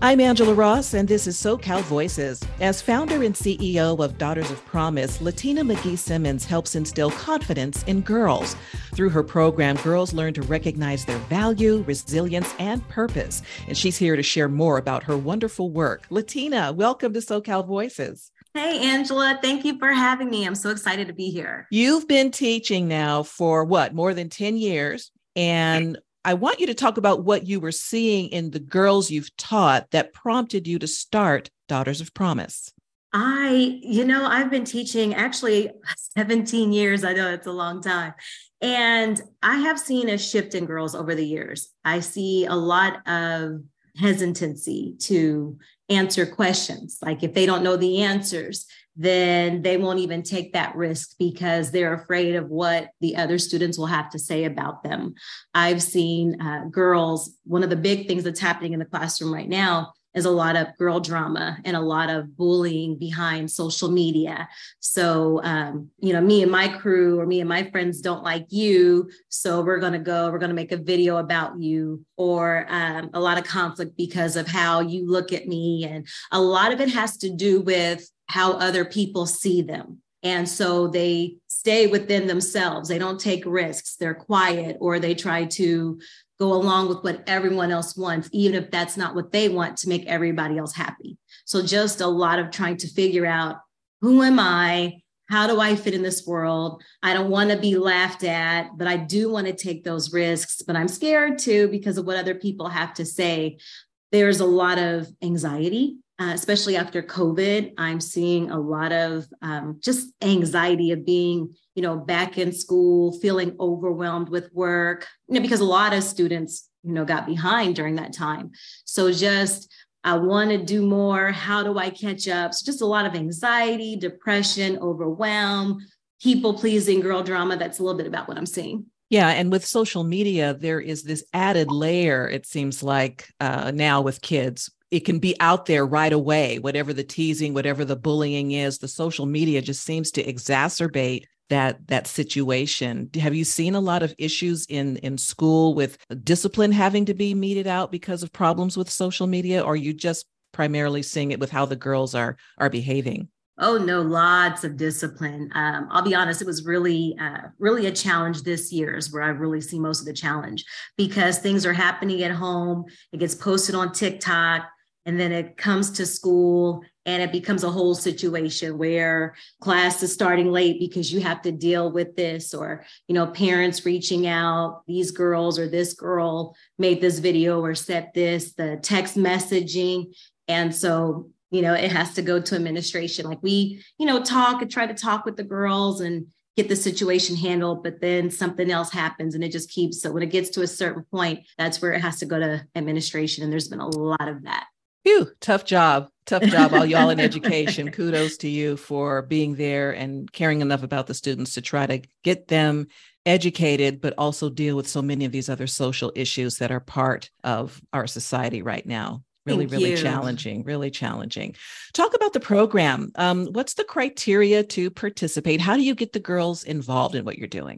I'm Angela Ross, and this is SoCal Voices. As founder and CEO of Daughters of Promise, Latina McGee Simmons helps instill confidence in girls. Through her program, girls learn to recognize their value, resilience, and purpose. And she's here to share more about her wonderful work. Latina, welcome to SoCal Voices. Hey, Angela, thank you for having me. I'm so excited to be here. You've been teaching now for more than 10 years? And I want you to talk about what you were seeing in the girls you've taught that prompted you to start Daughters of Promise. I've been teaching actually 17 years. I know it's a long time. And I have seen a shift in girls over the years. I see a lot of hesitancy to answer questions. Like if they don't know the answers, then they won't even take that risk because they're afraid of what the other students will have to say about them. I've seen girls, one of the big things that's happening in the classroom right now is a lot of girl drama and a lot of bullying behind social media. So, me and my crew or me and my friends don't like you. So we're going to make a video about you, or a lot of conflict because of how you look at me. And a lot of it has to do with how other people see them. And so they stay within themselves. They don't take risks. They're quiet, or they try to go along with what everyone else wants, even if that's not what they want, to make everybody else happy. So just a lot of trying to figure out, who am I? How do I fit in this world? I don't want to be laughed at, but I do want to take those risks, but I'm scared too because of what other people have to say. There's a lot of anxiety. Especially after COVID, I'm seeing a lot of just anxiety of being, back in school, feeling overwhelmed with work, because a lot of students, got behind during that time. So I want to do more. How do I catch up? So just a lot of anxiety, depression, overwhelm, people pleasing, girl drama. That's a little bit about what I'm seeing. Yeah. And with social media, there is this added layer, it seems like now with kids. It can be out there right away, whatever the teasing, whatever the bullying is. The social media just seems to exacerbate that situation. Have you seen a lot of issues in school with discipline having to be meted out because of problems with social media, or are you just primarily seeing it with how the girls are behaving? Oh, no, lots of discipline. I'll be honest, it was really a challenge this year is where I really see most of the challenge, because things are happening at home. It gets posted on TikTok, and then it comes to school and it becomes a whole situation where class is starting late because you have to deal with this, or, parents reaching out, these girls or this girl made this video or said this, the text messaging. And so it has to go to administration. Like we, talk and try to talk with the girls and get the situation handled, but then something else happens and it just keeps. So when it gets to a certain point, that's where it has to go to administration. And there's been a lot of that. Phew, tough job, all y'all in education. Kudos to you for being there and caring enough about the students to try to get them educated, but also deal with so many of these other social issues that are part of our society right now. Really challenging. Talk about the program. What's the criteria to participate? How do you get the girls involved in what you're doing?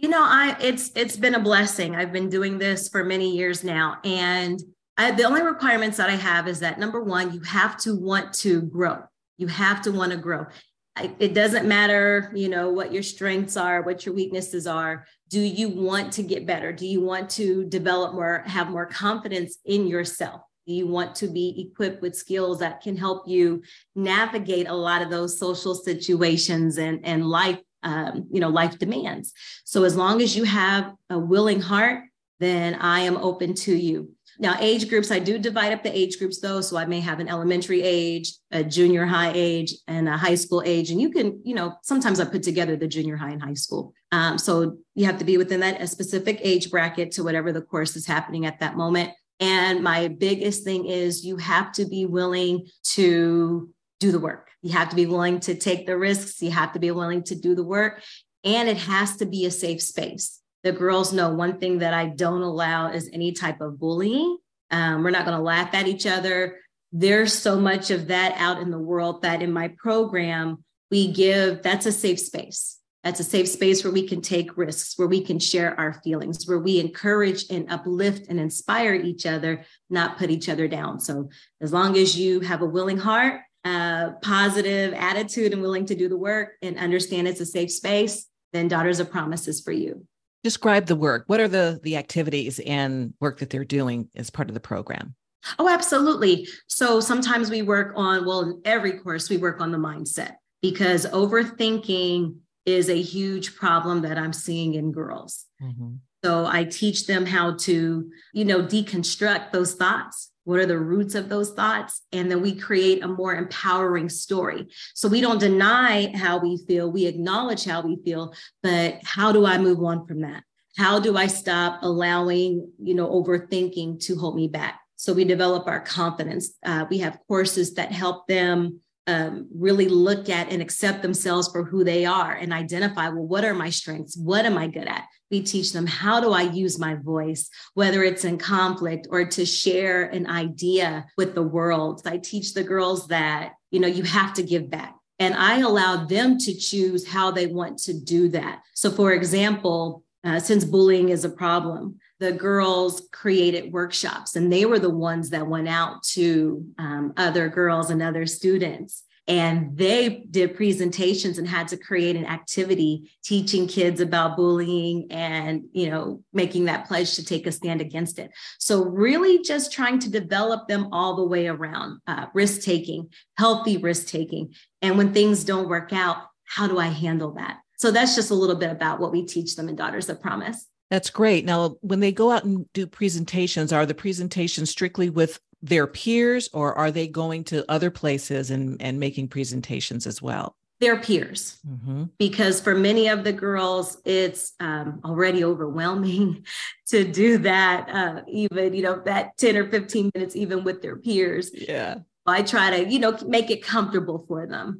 It's been a blessing. I've been doing this for many years now. And the only requirements that I have is that, number one, you have to want to grow. You have to want to grow. It doesn't matter, what your strengths are, what your weaknesses are. Do you want to get better? Do you want to develop more, have more confidence in yourself? Do you want to be equipped with skills that can help you navigate a lot of those social situations and life, life demands? So as long as you have a willing heart, then I am open to you. Now, age groups, I do divide up the age groups though. So I may have an elementary age, a junior high age, and a high school age. And you can, sometimes I put together the junior high and high school. So you have to be within a specific age bracket to whatever the course is happening at that moment. And my biggest thing is you have to be willing to do the work. You have to be willing to take the risks. You have to be willing to do the work. And it has to be a safe space. The girls know one thing that I don't allow is any type of bullying. We're not going to laugh at each other. There's so much of that out in the world that in my program, that's a safe space. That's a safe space where we can take risks, where we can share our feelings, where we encourage and uplift and inspire each other, not put each other down. So as long as you have a willing heart, positive attitude, and willing to do the work and understand it's a safe space, then Daughters of Promise is for you. Describe the work. What are the activities and work that they're doing as part of the program? Oh, absolutely. So sometimes we work on, well, in every course, we work on the mindset, because overthinking is a huge problem that I'm seeing in girls. Mm-hmm. So I teach them how to, deconstruct those thoughts. What are the roots of those thoughts? And then we create a more empowering story. So we don't deny how we feel. We acknowledge how we feel, but how do I move on from that? How do I stop allowing, overthinking to hold me back? So we develop our confidence. We have courses that help them really look at and accept themselves for who they are and identify, well, what are my strengths? What am I good at? We teach them, how do I use my voice, whether it's in conflict or to share an idea with the world. I teach the girls that, you have to give back. And I allow them to choose how they want to do that. So for example, since bullying is a problem, the girls created workshops, and they were the ones that went out to other girls and other students. And they did presentations and had to create an activity teaching kids about bullying and, making that pledge to take a stand against it. So really just trying to develop them all the way around, risk-taking, healthy risk-taking. And when things don't work out, how do I handle that? So that's just a little bit about what we teach them in Daughters of Promise. That's great. Now, when they go out and do presentations, are the presentations strictly with their peers, or are they going to other places and making presentations as well? Their peers, mm-hmm. Because for many of the girls, it's already overwhelming to do that, even, that 10 or 15 minutes, even with their peers. Yeah. I try to, make it comfortable for them.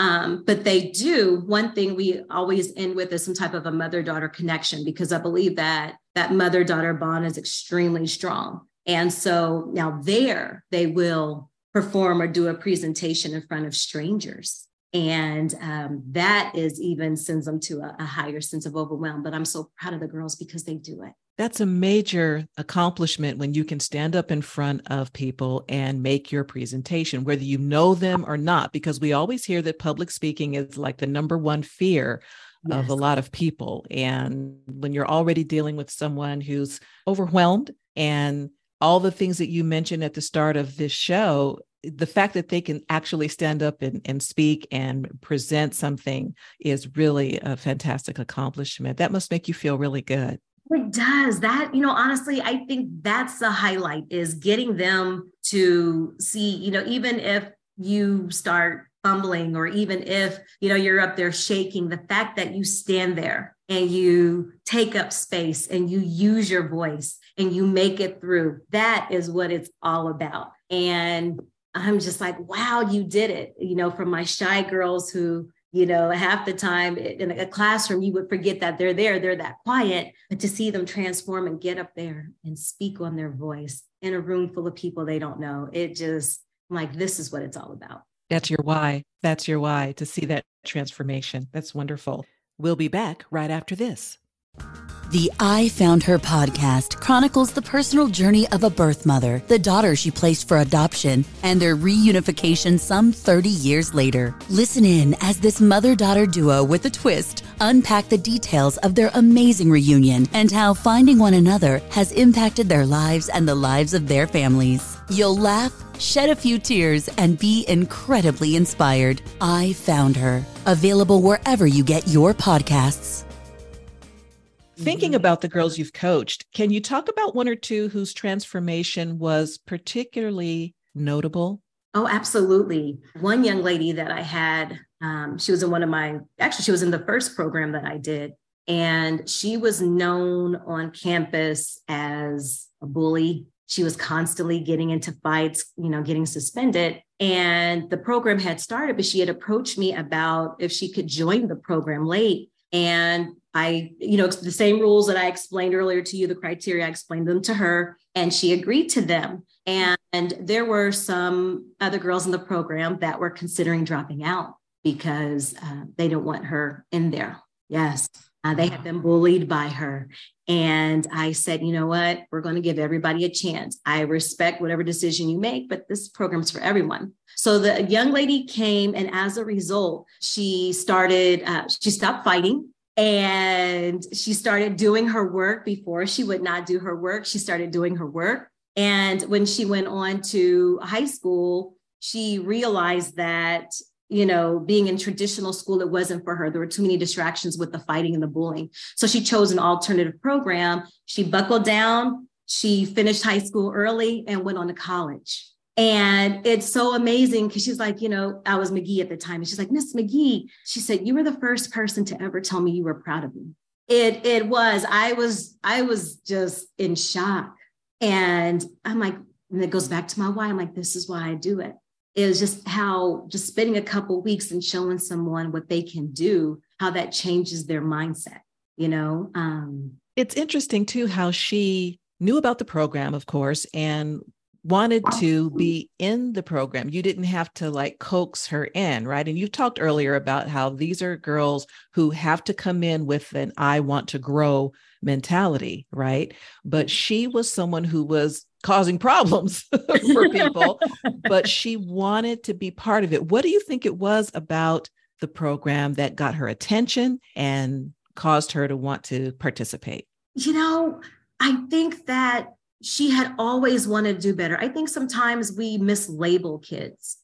But they do. One thing we always end with is some type of a mother-daughter connection, because I believe that mother-daughter bond is extremely strong. And so now they will perform or do a presentation in front of strangers. And that is even sends them to a higher sense of overwhelm. But I'm so proud of the girls because they do it. That's a major accomplishment when you can stand up in front of people and make your presentation, whether you know them or not, because we always hear that public speaking is like the number one fear of a lot of people. And when you're already dealing with someone who's overwhelmed and all the things that you mentioned at the start of this show, the fact that they can actually stand up and speak and present something is really a fantastic accomplishment. That must make you feel really good. It does. That, honestly, I think that's the highlight, is getting them to see, even if you start fumbling, or even if, you're up there shaking, the fact that you stand there and you take up space and you use your voice and you make it through, that is what it's all about. And I'm just like, wow, you did it, from my shy girls who, half the time in a classroom, you would forget that they're there, they're that quiet, but to see them transform and get up there and speak on their voice in a room full of people they don't know, it just, I'm like, this is what it's all about. That's your why. That's your why, to see that transformation. That's wonderful. We'll be back right after this. The I Found Her podcast chronicles the personal journey of a birth mother, the daughter she placed for adoption, and their reunification some 30 years later. Listen in as this mother-daughter duo with a twist unpack the details of their amazing reunion and how finding one another has impacted their lives and the lives of their families. You'll laugh, shed a few tears, and be incredibly inspired. I Found Her. Available wherever you get your podcasts. Thinking about the girls you've coached, can you talk about one or two whose transformation was particularly notable? Oh, absolutely. One young lady that I had, she was in she was in the first program that I did. And she was known on campus as a bully. She was constantly getting into fights, getting suspended. And the program had started, but she had approached me about if she could join the program late. And I, the same rules that I explained earlier to you, the criteria, I explained them to her, and she agreed to them. And there were some other girls in the program that were considering dropping out because they didn't want her in there. Yes. They had been bullied by her. And I said, you know what? We're going to give everybody a chance. I respect whatever decision you make, but this program's for everyone. So the young lady came, and as a result, she stopped fighting. And she started doing her work. Before she would not do her work. She started doing her work. And when she went on to high school, she realized that, being in traditional school, it wasn't for her. There were too many distractions with the fighting and the bullying. So she chose an alternative program. She buckled down. She finished high school early and went on to college. And it's so amazing because she's like, I was McGee at the time. And she's like, Miss McGee, she said, you were the first person to ever tell me you were proud of me. I was just in shock. And I'm like, and it goes back to my why. I'm like, this is why I do it. It was just spending a couple of weeks and showing someone what they can do, how that changes their mindset, It's interesting too, how she knew about the program, of course, and wanted to be in the program. You didn't have to coax her in, right? And you talked earlier about how these are girls who have to come in with an I want to grow mentality, right? But she was someone who was causing problems for people, but she wanted to be part of it. What do you think it was about the program that got her attention and caused her to want to participate? I think that she had always wanted to do better. I think sometimes we mislabel kids.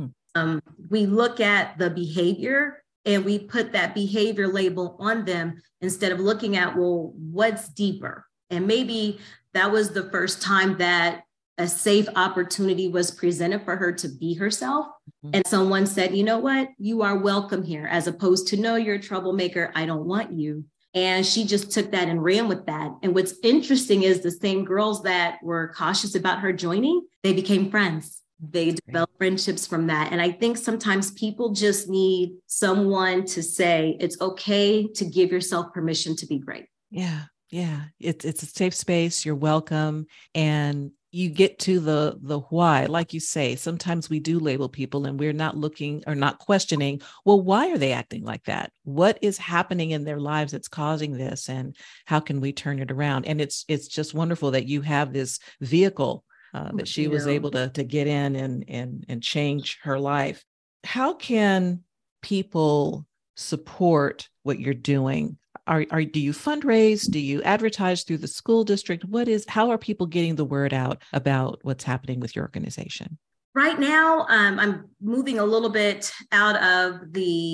We look at the behavior and we put that behavior label on them instead of looking at, well, what's deeper? And maybe that was the first time that a safe opportunity was presented for her to be herself. And someone said, you know what? You are welcome here, as opposed to, no, you're a troublemaker. I don't want you. And she just took that and ran with that. And what's interesting is the same girls that were cautious about her joining, they became friends. They developed friendships from that. And I think sometimes people just need someone to say, it's okay to give yourself permission to be great. Yeah. Yeah. It's a safe space. You're welcome. And you get to the why. Like you say, sometimes we do label people and we're not looking or not questioning, well, why are they acting like that? What is happening in their lives that's causing this? And how can we turn it around? And it's just wonderful that you have this vehicle that she was able to get in and change her life. How can people support what you're doing? Do you fundraise? Do you advertise through the school district? How are people getting the word out about what's happening with your organization? Right now, I'm moving a little bit out of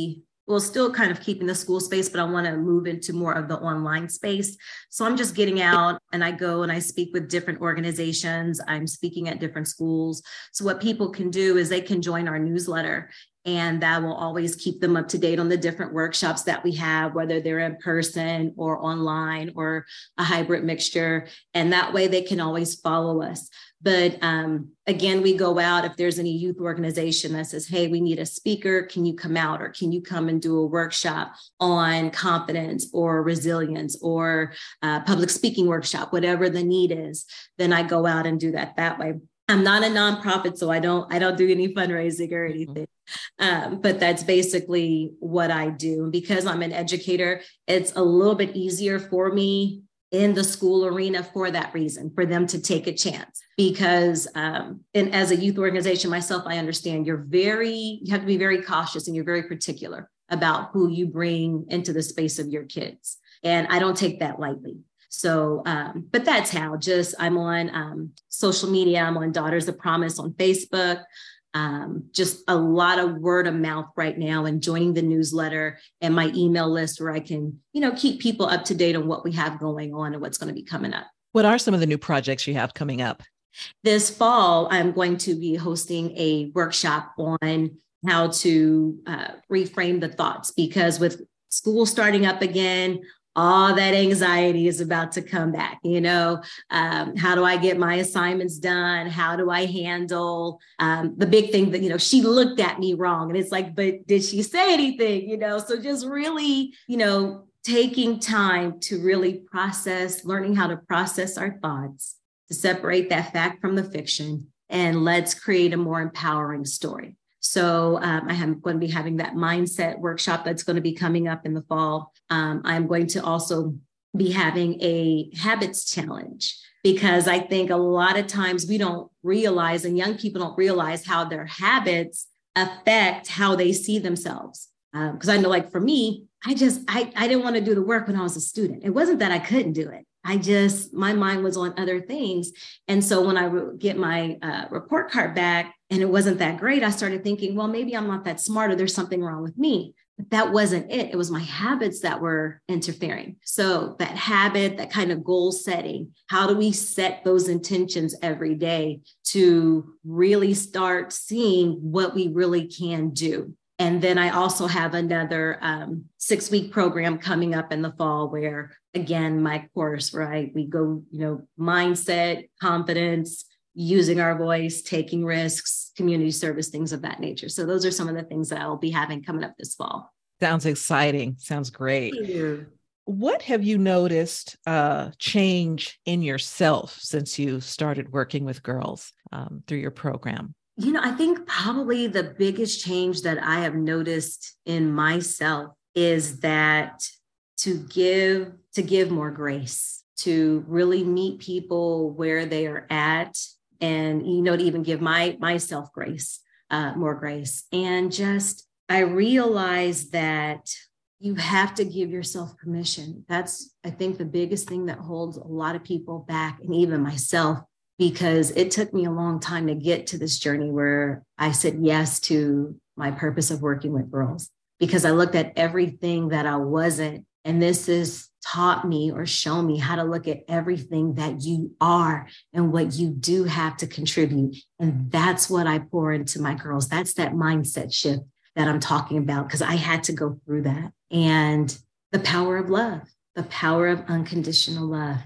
still kind of keeping the school space, but I want to move into more of the online space. So I'm just getting out and I go and I speak with different organizations. I'm speaking at different schools. So what people can do is they can join our newsletter, and that will always keep them up to date on the different workshops that we have, whether they're in person or online or a hybrid mixture. And that way they can always follow us. But again, we go out if there's any youth organization that says, hey, we need a speaker. Can you come out, or can you come and do a workshop on confidence or resilience or public speaking workshop, whatever the need is, then I go out and do that way. I'm not a nonprofit, so I don't do any fundraising or anything. But that's basically what I do. And because I'm an educator, it's a little bit easier for me in the school arena for that reason, for them to take a chance. Because and as a youth organization myself, I understand you have to be very cautious and you're very particular about who you bring into the space of your kids. And I don't take that lightly. So, but that's how I'm on social media. I'm on Daughters of Promise on Facebook. Just a lot of word of mouth right now, and joining the newsletter and my email list where I can, keep people up to date on what we have going on and what's going to be coming up. What are some of the new projects you have coming up? This fall, I'm going to be hosting a workshop on how to reframe the thoughts, because with school starting up again, all that anxiety is about to come back. How do I get my assignments done? How do I handle the big thing that, she looked at me wrong, and it's like, but did she say anything? So just really, taking time to really learning how to process our thoughts, to separate that fact from the fiction, and let's create a more empowering story. So I am going to be having that mindset workshop that's going to be coming up in the fall. I'm going to also be having a habits challenge, because I think a lot of times we don't realize, and young people don't realize, how their habits affect how they see themselves. Because I know, like for me, I didn't want to do the work when I was a student. It wasn't that I couldn't do it. My mind was on other things. And so when I get my report card back and it wasn't that great, I started thinking, well, maybe I'm not that smart, or there's something wrong with me. But that wasn't it. It was my habits that were interfering. So that habit, that kind of goal setting, how do we set those intentions every day to really start seeing what we really can do? And then I also have another 6-week program coming up in the fall where, again, my course, right, we go, mindset, confidence, using our voice, taking risks, community service, things of that nature. So those are some of the things that I'll be having coming up this fall. Sounds exciting. Sounds great. Thank you. What have you noticed change in yourself since you started working with girls through your program? I think probably the biggest change that I have noticed in myself is that to give more grace, to really meet people where they are at, and, to even give myself grace, more grace. And just, I realize that you have to give yourself permission. That's, I think, the biggest thing that holds a lot of people back, and even myself, because it took me a long time to get to this journey where I said yes to my purpose of working with girls, because I looked at everything that I wasn't. And this has taught me, or shown me, how to look at everything that you are and what you do have to contribute. And that's what I pour into my girls. That's that mindset shift that I'm talking about, because I had to go through that. And the power of love, the power of unconditional love.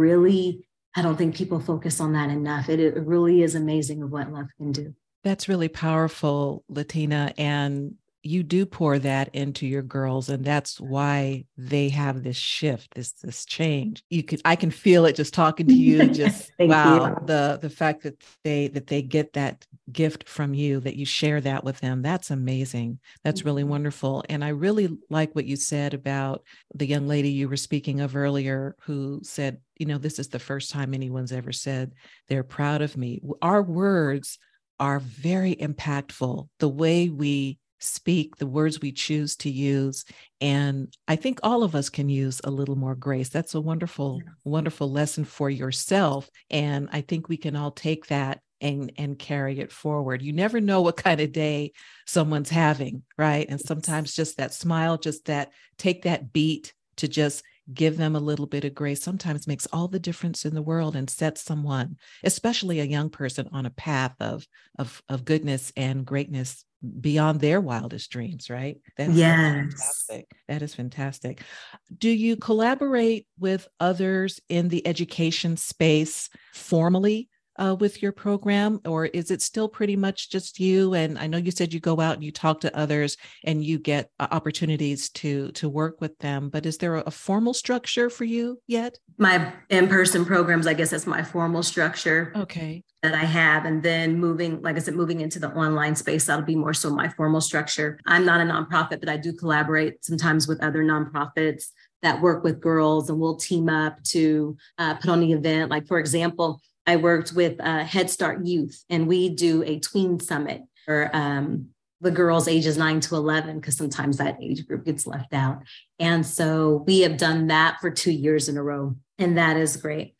I don't think people focus on that enough. It really is amazing of what love can do. That's really powerful, Latina. And you do pour that into your girls, and that's why they have this shift, this change. I can feel it just talking to you. Just wow, the fact that they get that gift from you, that you share that with them. That's amazing. That's really wonderful. And I really like what you said about the young lady you were speaking of earlier, who said, this is the first time anyone's ever said they're proud of me. Our words are very impactful. The way we speak, the words we choose to use. And I think all of us can use a little more grace. That's a wonderful, wonderful lesson for yourself. And I think we can all take that and carry it forward. You never know what kind of day someone's having, right? And sometimes just that smile, take that beat to just give them a little bit of grace sometimes makes all the difference in the world, and sets someone, especially a young person, on a path of goodness and greatness beyond their wildest dreams, right? That's fantastic. That is fantastic. Do you collaborate with others in the education space formally with your program, or is it still pretty much just you? And I know you said you go out and you talk to others and you get opportunities to work with them, but is there a formal structure for you yet? My in-person programs, I guess that's my formal structure. Okay. That I have. And then moving into the online space, that'll be more so my formal structure. I'm not a nonprofit, but I do collaborate sometimes with other nonprofits that work with girls, and we'll team up to put on the event. Like, for example, I worked with Head Start Youth, and we do a tween summit for the girls ages 9 to 11, because sometimes that age group gets left out. And so we have done that for 2 years in a row, and that is great.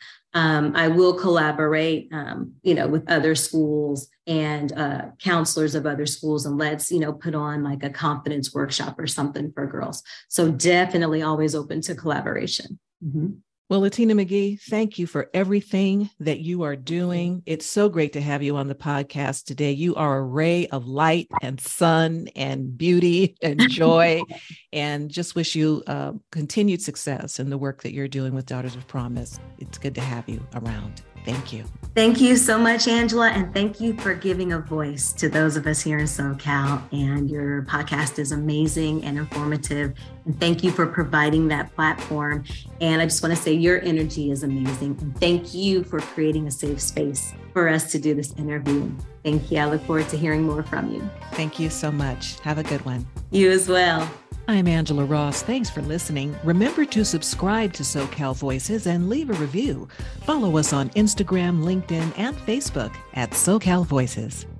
I will collaborate, with other schools and counselors of other schools, and let's, put on like a confidence workshop or something for girls. So definitely always open to collaboration. Mm-hmm. Well, Latina McGee, thank you for everything that you are doing. It's so great to have you on the podcast today. You are a ray of light and sun and beauty and joy, and just wish you continued success in the work that you're doing with Daughters of Promise. It's good to have you around. Thank you. Thank you so much, Angela. And thank you for giving a voice to those of us here in SoCal. And your podcast is amazing and informative. And thank you for providing that platform. And I just want to say your energy is amazing. And thank you for creating a safe space for us to do this interview. Thank you. I look forward to hearing more from you. Thank you so much. Have a good one. You as well. I'm Angela Ross. Thanks for listening. Remember to subscribe to SoCal Voices and leave a review. Follow us on Instagram, LinkedIn, and Facebook at SoCal Voices.